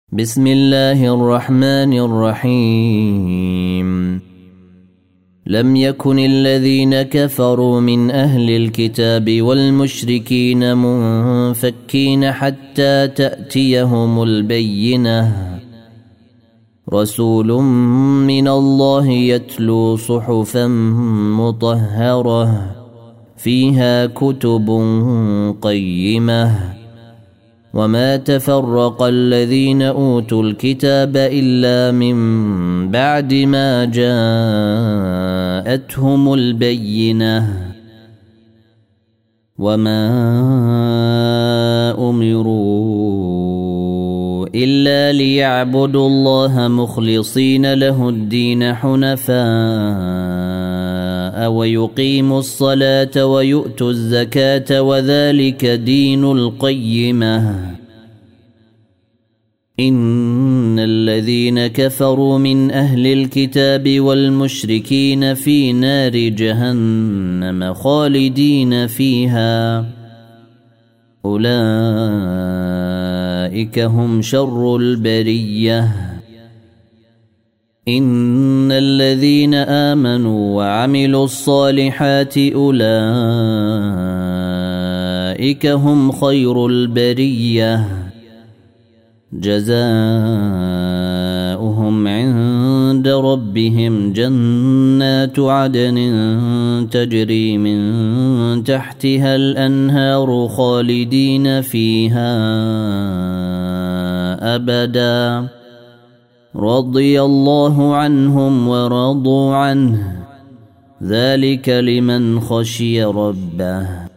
بسم الله الرحمن الرحيم. لم يكن الذين كفروا من أهل الكتاب والمشركين منفكين حتى تأتيهم البينة، رسول من الله يتلو صحفا مطهرة فيها كتب قيمة، وما تفرق الذين أوتوا الكتاب إلا من بعد ما جاءتهم البينة، وما أمروا إلا ليعبدوا الله مخلصين له الدين حنفاء ويقيموا الصلاة ويؤتوا الزكاة وذلك دين القيمة. إن الذين كفروا من أهل الكتاب والمشركين في نار جهنم خالدين فيها، أولئك هم شر البرية. إن الذين آمنوا وعملوا الصالحات أولئك هم خير البرية، جزاؤهم عند ربهم جنات عدن تجري من تحتها الأنهار خالدين فيها أبدا، رضي الله عنهم ورضوا عنه، ذلك لمن خشي ربه.